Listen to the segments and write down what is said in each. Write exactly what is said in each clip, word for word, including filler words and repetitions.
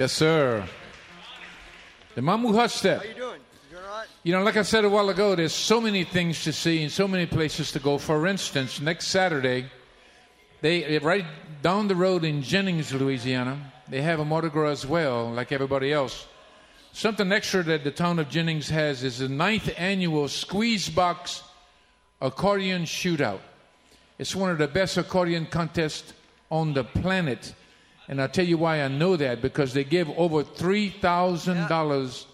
Yes, sir. The Mamu Hustep. How you doing? You doing all right? You know, like I said a while ago, there's so many things to see and so many places to go. For instance, next Saturday, they right down the road in Jennings, Louisiana, they have a Mardi Gras as well, like everybody else. Something extra that the town of Jennings has is the ninth annual Squeeze Box Accordion Shootout. It's one of the best accordion contests on the planet. And I'll tell you why I know that, because they give over three thousand dollars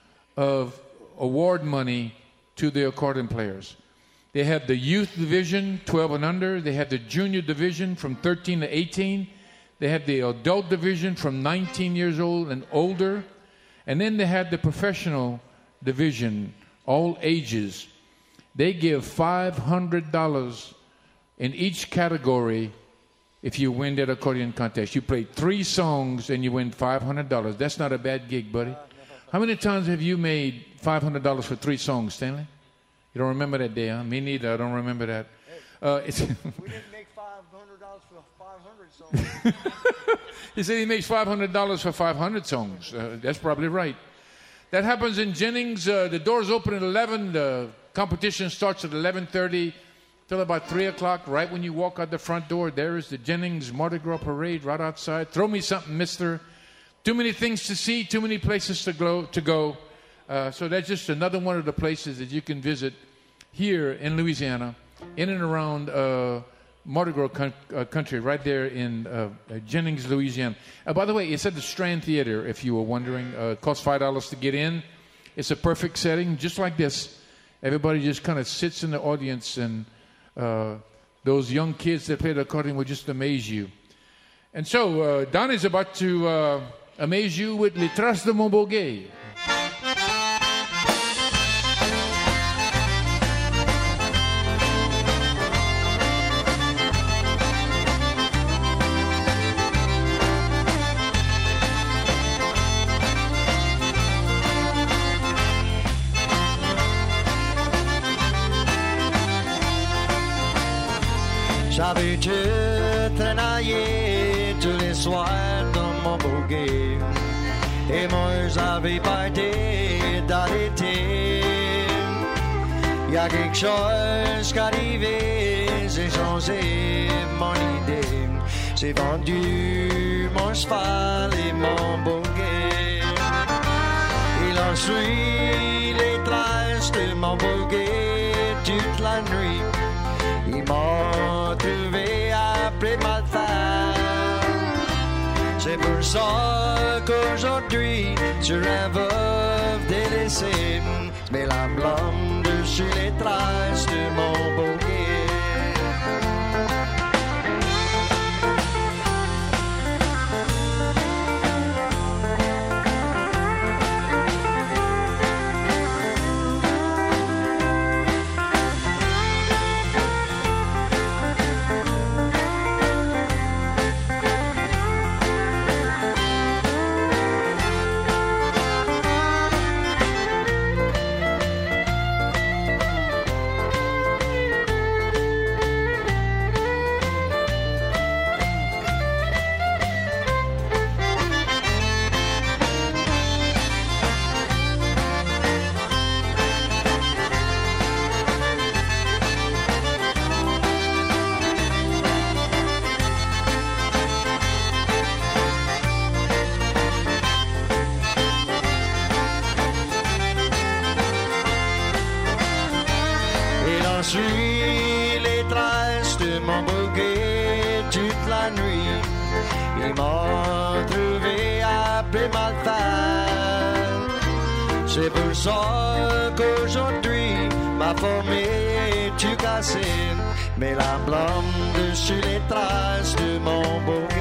of award money to the accordion players. They have the youth division, twelve and under. They have the junior division from thirteen to eighteen. They have the adult division from nineteen years old and older. And then they have the professional division, all ages. They give five hundred dollars in each category if you win that accordion contest. You play three songs and you win five hundred dollars. That's not a bad gig, buddy. How many times have you made five hundred dollars for three songs, Stanley? You don't remember that day, huh? Me neither. I don't remember that. Uh, it's We didn't make five hundred dollars for five hundred songs. He said he makes five hundred dollars for five hundred songs. Uh, that's probably right. That happens in Jennings. Uh, the doors open at eleven. The competition starts at eleven thirty till about three o'clock. Right when you walk out the front door, there is the Jennings Mardi Gras Parade right outside. Throw me something, mister. Too many things to see, too many places to go. To go. Uh, so that's just another one of the places that you can visit here in Louisiana, in and around uh, Mardi Gras con- uh, country, right there in uh, uh, Jennings, Louisiana. Uh, by the way, it's at the Strand Theater, if you were wondering. Uh, it costs five dollars to get in. It's a perfect setting, just like this. Everybody just kind of sits in the audience, and uh, those young kids that play the accordion will just amaze you. And so, uh, Don is about to uh, amaze you with Les Traces de Mon Boguet. J'avais te travaillé tous les soirs dans mon boguet. Et moi j'avais parti dans l'été. Y a quelque chose qui arrivait, j'ai changé mon idée. J'ai vendu mon cheval et mon boguet. Il en suit les traces de mon boguet toute la nuit. Ils m'ont trouvé après ma femme. C'est pour ça qu'aujourd'hui je rêve de laisser mes lames blanches dessus les traces de mon boguet. Suis les traces de mon boguet toute la nuit. Ils m'ont trouvé après ma femme. C'est pour ça qu'aujourd'hui ma forme est tout cassée. Mais la blonde dessus les traces de mon boguet.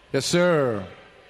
Yes, sir.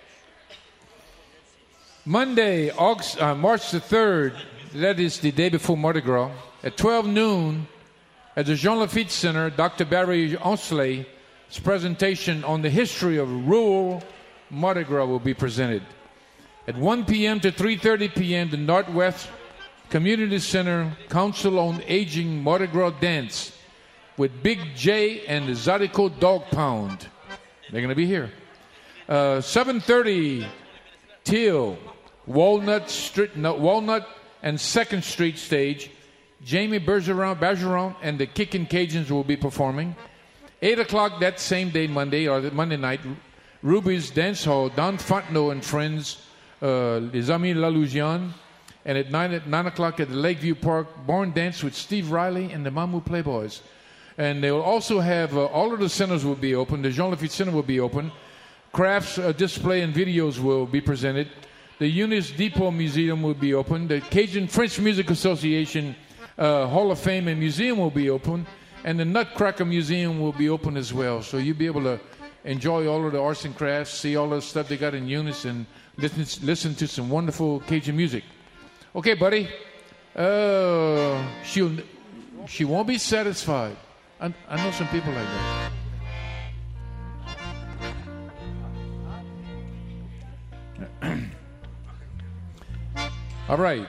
Monday, August, uh, March the third, that is the day before Mardi Gras, at twelve noon at the Jean Lafitte Center, Doctor Barry Onsley's presentation on the history of rural Mardi Gras will be presented. At one p.m. to three thirty p.m., the Northwest Community Center Council on Aging Mardi Gras Dance with Big J and the Zydeco Dog Pound. They're going to be here. Uh, seven thirty till Walnut Street, no, Walnut and Second Street stage. Jamie Bergeron, Bergeron and the Kickin' Cajuns will be performing. Eight o'clock that same day, Monday or the Monday night, Ruby's Dance Hall, Don Fontenot and friends, uh, Les Amis La Louisiane. And at nine at nine o'clock at the Lakeview Park, Born Dance with Steve Riley and the Mamou Playboys. And they will also have uh, all of the centers will be open. The Jean Lafitte Center will be open. Crafts uh, display and videos will be presented. The Eunice Depot Museum will be open. The Cajun French Music Association uh, Hall of Fame and Museum will be open. And the Nutcracker Museum will be open as well. So you'll be able to enjoy all of the arts and crafts, see all the stuff they got in Eunice, and listen, listen to some wonderful Cajun music. Okay, buddy. Uh, she'll, she won't be satisfied. I, I know some people like that. All right.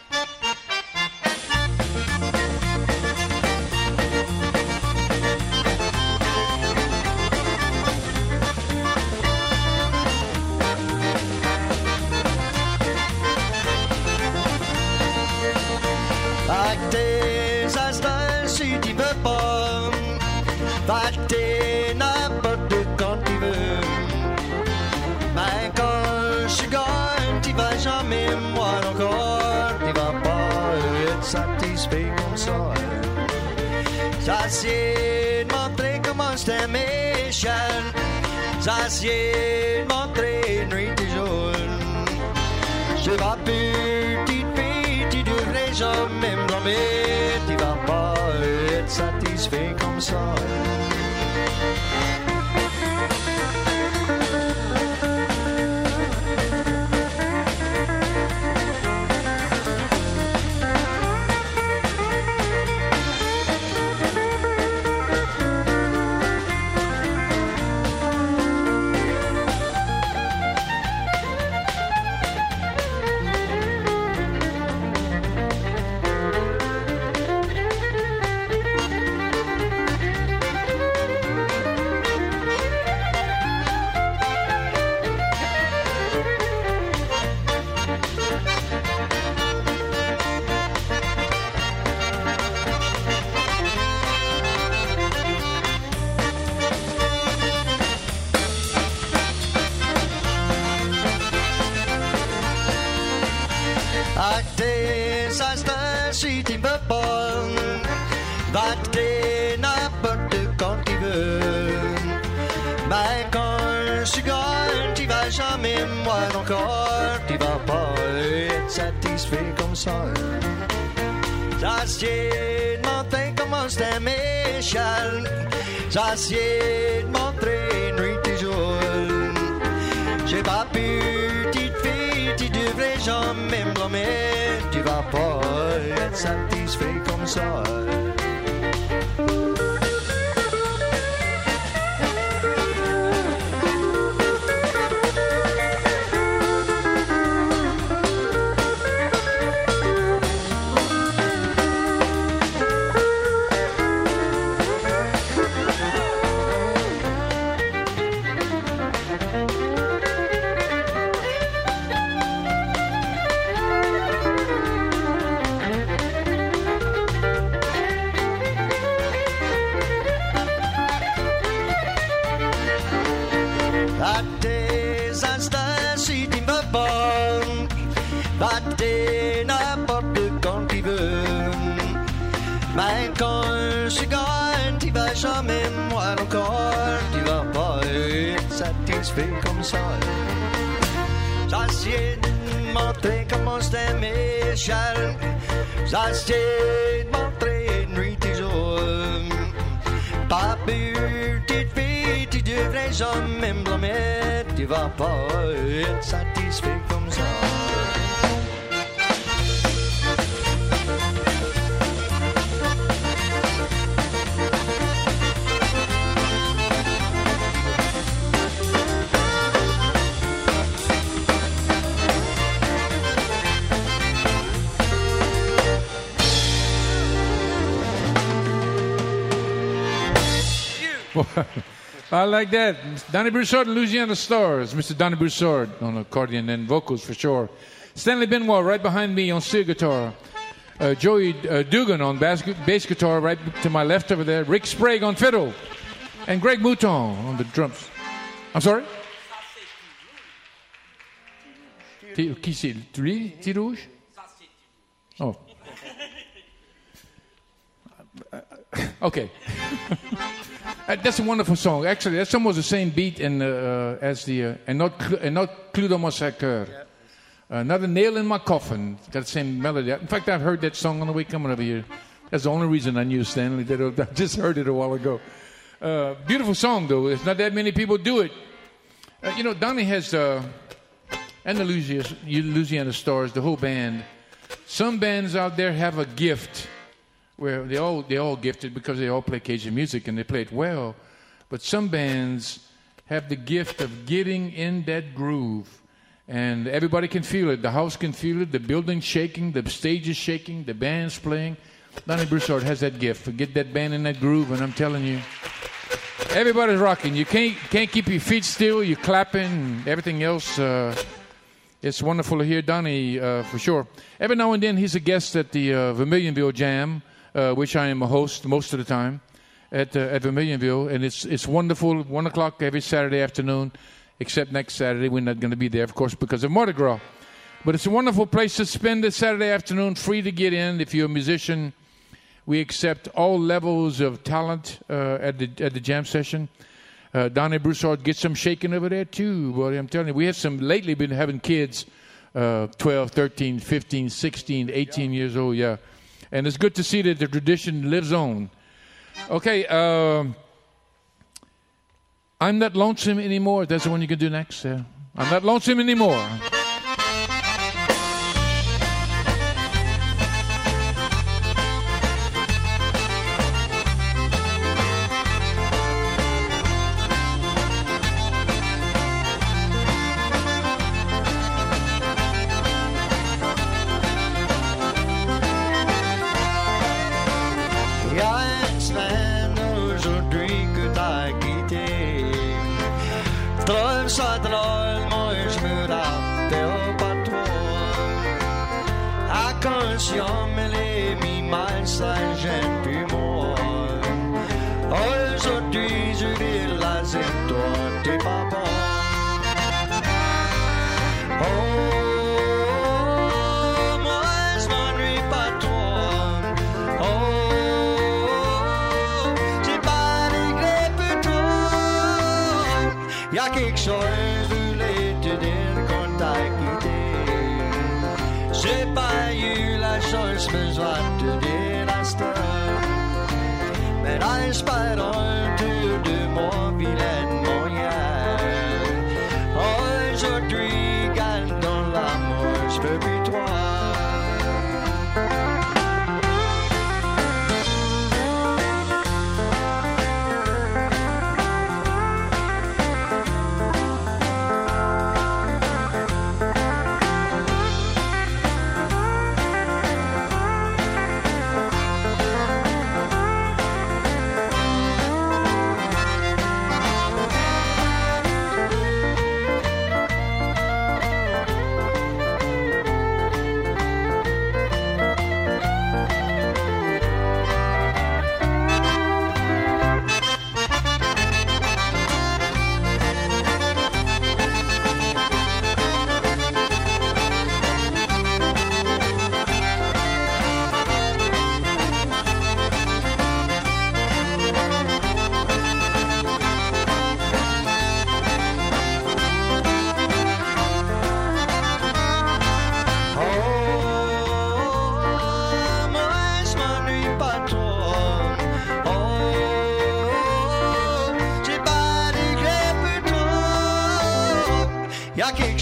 Satisfait comme ça. J'essaie de montrer comment c'était méchant. J'essaie de montrer nuit et jour. Je vais petite fille, tu devrais jamais me blâmer. Tu vas pas être satisfait comme ça. Si tu veux pas, va te n'importe quand tu veux. Mais quand je gagne, tu vas jamais moi encore. Tu vas pas être satisfait comme ça. J'essaie de montrer comment c'est méchant. J'essaie de montrer nuit et jour. J'ai pas pu, petite fille, tu devrais jamais me blâmer. Tu vas pas être satisfait comme ça. Mais quand je gagne, tu vas jamais moi encore. Tu vas pas être satisfait comme ça. J'essaie de montrer comment c'est méchant. J'essaie de montrer nuit et jour. Pas petite fille, tu devrais jamais me blâmer. det var bare et satisfaktum så. I like that. Donnie Broussard and Louisiana Stars. Mister Donnie Broussard on accordion and vocals for sure. Stanley Benoit right behind me on steel guitar. Uh, Joey uh, Dugan on bass, bass guitar right to my left over there. Rick Sprague on fiddle. And Greg Mouton on the drums. I'm sorry? Qui c'est? Ti Rouge? Oh. Okay. That's a wonderful song. Actually, that's almost the same beat in, uh, as the uh, and not and not Clou dans mon cœur. Uh, not a nail in my coffin. Got the same melody. In fact, I've heard that song on the way coming over here. That's the only reason I knew Stanley. I just heard it a while ago. Uh, beautiful song, though. It's not that many people do it. Uh, you know, Donnie has uh, and the Louisiana, Louisiana Stars, the whole band. Some bands out there have a gift. Where they all they all gifted because they all play Cajun music and they play it well, but some bands have the gift of getting in that groove, and everybody can feel it. The house can feel it. The building's shaking. The stage is shaking. The band's playing. Donnie Broussard has that gift. Get that band in that groove, and I'm telling you, everybody's rocking. You can't can't keep your feet still. You're clapping. And everything else. Uh, it's wonderful to hear Donnie uh, for sure. Every now and then he's a guest at the uh, Vermilionville Jam. Uh, which I am a host most of the time at uh, at Vermilionville, and it's it's wonderful. One o'clock every Saturday afternoon, except next Saturday we're not going to be there, of course, because of Mardi Gras. But it's a wonderful place to spend a Saturday afternoon, free to get in. If you're a musician, we accept all levels of talent uh, at the at the jam session. Uh, Donnie Broussard gets some shaking over there too, boy. I'm telling you, we have some lately been having kids, uh, twelve, thirteen, fifteen, sixteen, eighteen years old, yeah. And it's good to see that the tradition lives on. Okay, uh, I'm Not Lonesome Anymore. That's the one you can do next. Uh, I'm Not Lonesome Anymore.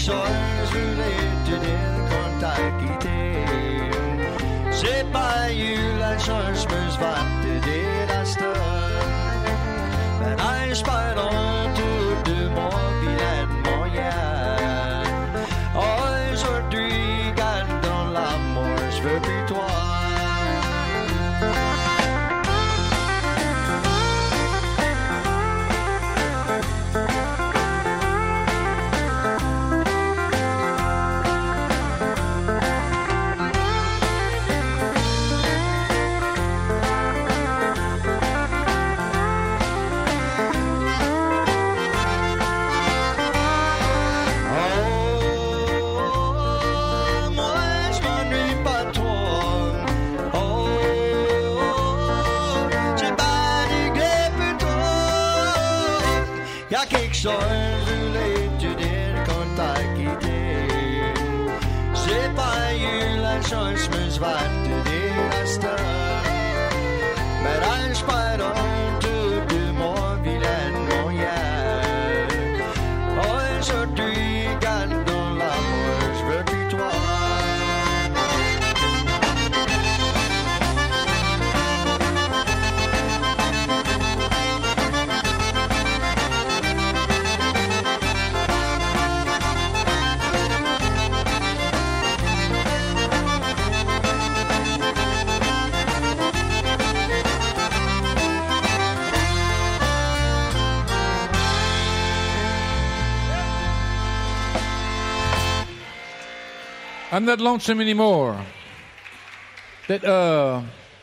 chose voulais te dire qu'on t'a quitté. J'ai pas eu la chance, me svarte det la stund. Men ein spær om du må bilen må gjøre. Og så dryger dans l'amour, je veux plus toi. Så voulais te dire qu'on t'a quitté. J'ai pas eu la chance, me svarte det la stund. Men ein spær om du må bilen må gjøre. Og så dryger dans l'amour, je veux plus toi. I'm not lonesome anymore. That uh,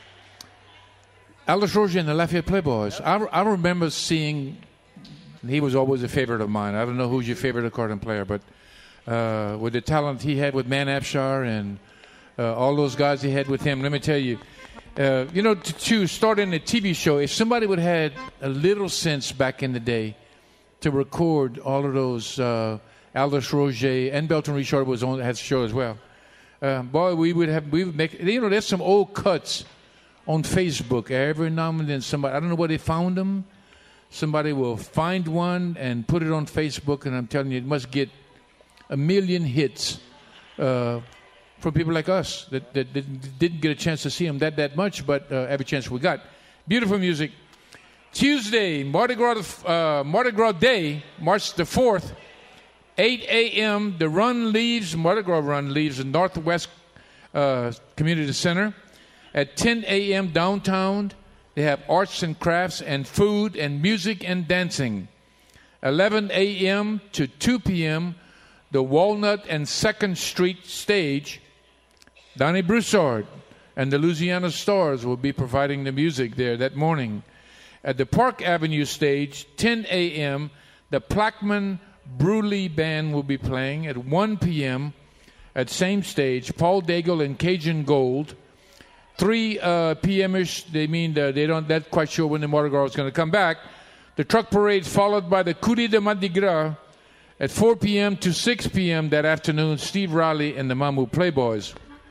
Aldous Roger and the Lafayette Playboys. I, I remember seeing. He was always a favorite of mine. I don't know who's your favorite accordion player, but uh, with the talent he had with Man Abshar and uh, all those guys he had with him, let me tell you, uh, you know, to, to start in a T V show, if somebody would have had a little sense back in the day to record all of those. Uh, Aldous Roger and Belton Richard was on had a show as well. Uh, boy, we would have we would make you know there's some old cuts on Facebook every now and then. Somebody I don't know where they found them. Somebody will find one and put it on Facebook, and I'm telling you, it must get a million hits uh, from people like us that, that, that didn't get a chance to see them that that much, but uh, every chance we got. Beautiful music. Tuesday, Mardi Gras, uh, Mardi Gras Day, March the fourth. eight a.m. The run leaves, Mardi Gras run leaves the Northwest uh, Community Center. At ten a.m. downtown, they have arts and crafts and food and music and dancing. eleven a.m. to two p.m., the Walnut and second Street stage. Donnie Broussard and the Louisiana Stars will be providing the music there that morning. At the Park Avenue stage, ten a.m., the Plaquemine Bruley Band will be playing. At one p.m. at same stage, Paul Daigle and Cajun Gold. three uh, p.m.ish, they mean uh, they don't, not quite sure when the Mardi Gras is going to come back. The truck parade followed by the Coup de Mardi Gras. At four p.m. to six p.m. that afternoon, Steve Riley and the Mamou Playboys.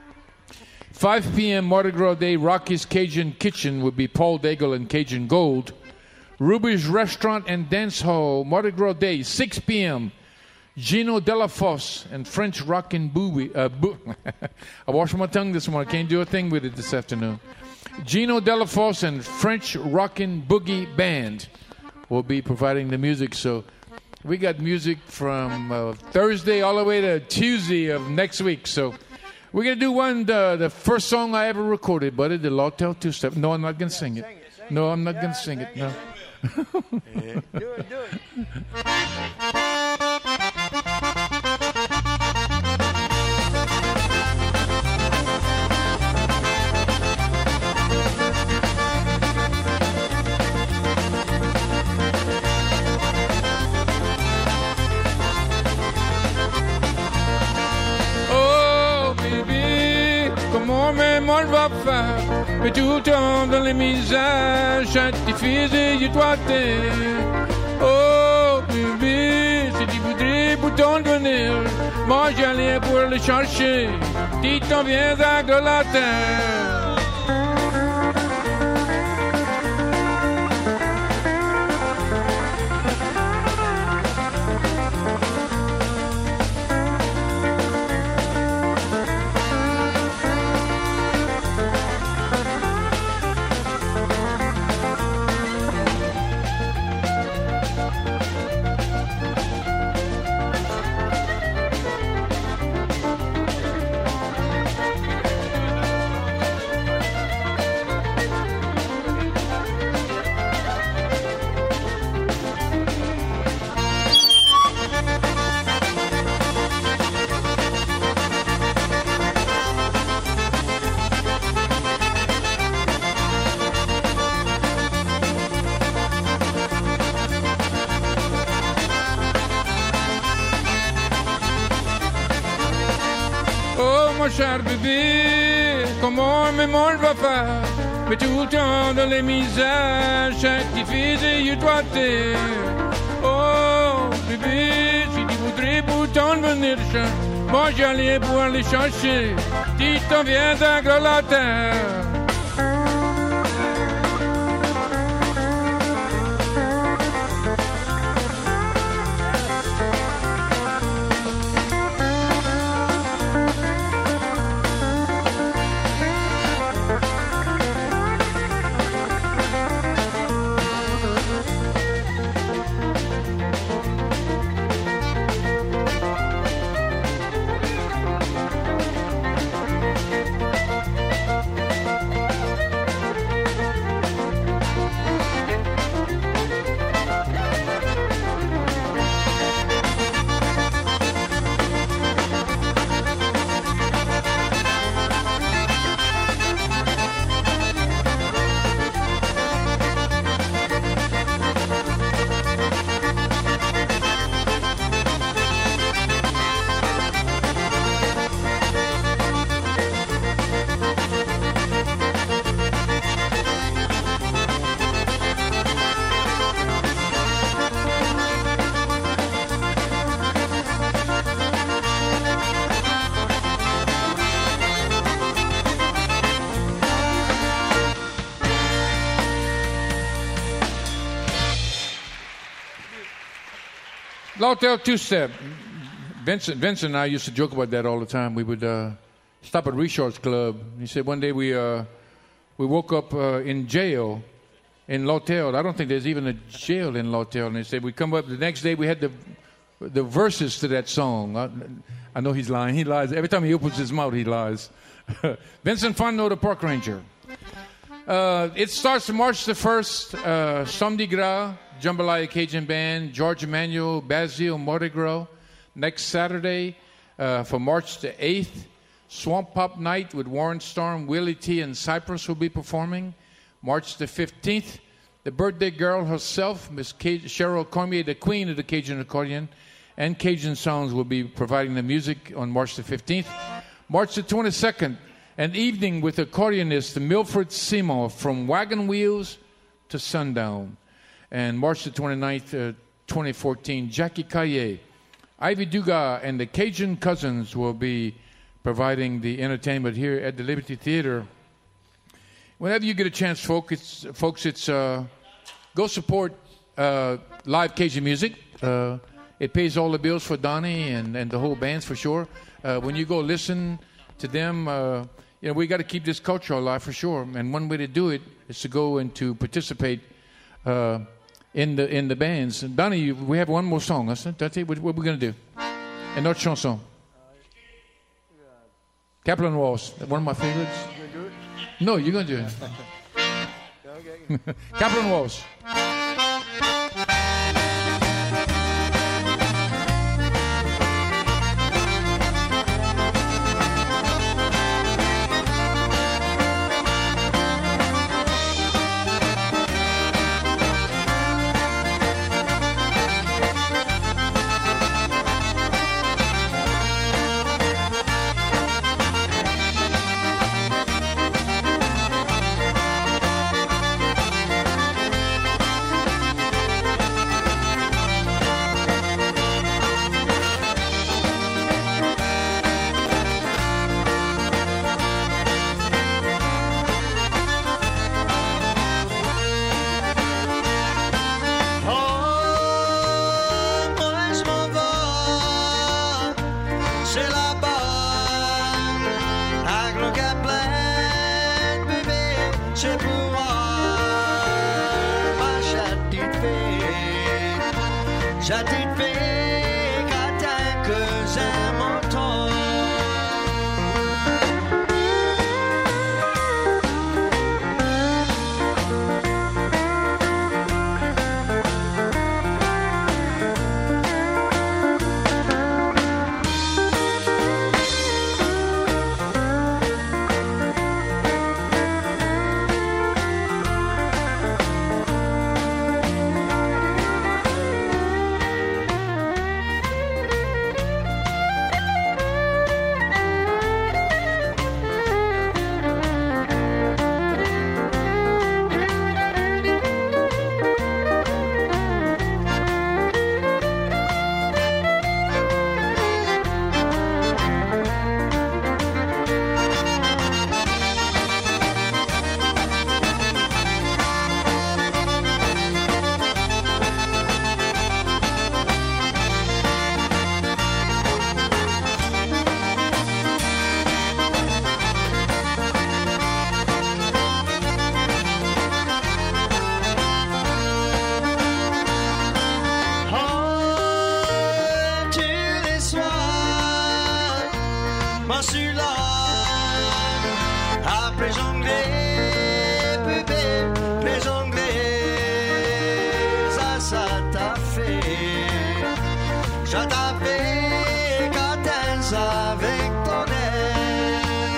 five p.m. Mardi Gras Day, Rocky's Cajun Kitchen will be Paul Daigle and Cajun Gold. Ruby's Restaurant and Dance Hall, Mardi Gras Day, six p.m. Gino Delafosse and French Rockin' Boogie. Uh, boo- I washed my tongue this morning. I can't do a thing with it this afternoon. Gino Delafosse and French Rockin' Boogie Band will be providing the music. So we got music from uh, Thursday all the way to Tuesday of next week. So we're going to do one, uh, the first song I ever recorded, buddy, the Lawtel two-step. No, I'm not going to sing it. No, I'm not going to sing it. No. Do it, do it. Oh, baby, comment même on va faire? Mais tout le temps dans les misères, chaque diffusé, je dois t'aimer. Oh, bébé, si tu voudrais pour t'en donner, moi j'allais pour le chercher. Si t'en viens avec de la terre. cher bébé, comment mais moi je vais faire? Mais tout le temps dans les misères, chaque qui faisait toi t'es. Oh bébé, si tu voudrais pourtant venir chercher, moi j'allais pour aller chercher, tu t'en viens d'agre la terre. L'Hotel Two-Step. Vincent, Vincent and I used to joke about that all the time. We would uh, stop at Richard's Club. He said one day we uh, we woke up uh, in jail in L'Hotel. I don't think there's even a jail in L'Hotel. And he said we come up the next day. We had the the verses to that song. I, I know he's lying. He lies every time he opens his mouth. He lies. Vincent Fontenot, the park ranger. Uh, it starts March the first. Uh, Samedi Gras. Jambalaya Cajun Band, George Emmanuel, Basil, Mardi Gras. Next Saturday, uh, for March the eighth, Swamp Pop Night with Warren Storm, Willie T. and Cypress will be performing. March the fifteenth, the birthday girl herself, Miss Cheryl Cormier, the queen of the Cajun accordion, and Cajun Sounds will be providing the music on March the fifteenth. March the twenty-second, an evening with accordionist Milford Seymour from Wagon Wheels to Sundown. And March the twenty-ninth, uh, twenty fourteen, Jackie Caillet, Ivy Dugas, and the Cajun Cousins will be providing the entertainment here at the Liberty Theater. Whenever you get a chance, folks, it's, folks, it's uh, go support uh, live Cajun music. Uh, it pays all the bills for Donnie and, and the whole bands for sure. Uh, when you go listen to them, uh, you know, we got to keep this culture alive for sure. And one way to do it is to go and to participate uh, in the in the bands. And Donnie, we have one more song. That's it. That's it. What, what are we going to do? Une autre chanson. Kaplan Waltz. One of my favorites. No, you're going to do it. Kaplan Waltz. ça t'a fait. Je t'avais quand danse avec ton air.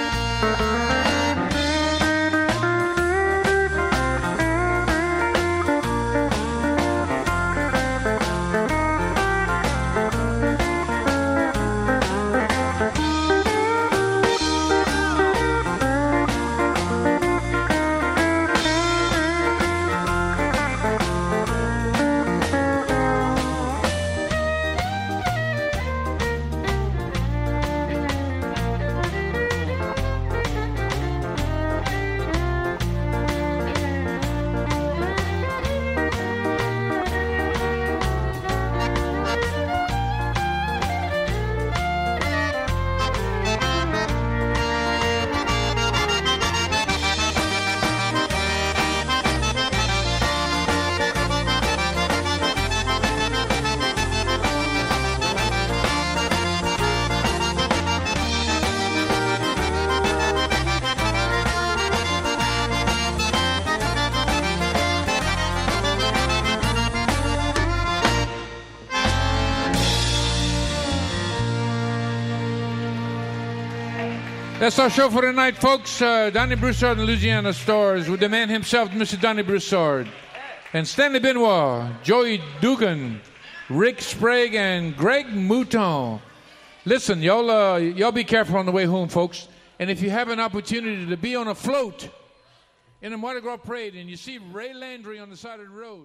That's our show for tonight, folks. Uh, Donnie Broussard and Louisiana Stars with the man himself, Mister Donnie Broussard. And Stanley Benoit, Joey Dugan, Rick Sprague, and Greg Mouton. Listen, y'all, uh, y'all be careful on the way home, folks. And if you have an opportunity to be on a float in a Mardi Gras parade and you see Ray Landry on the side of the road,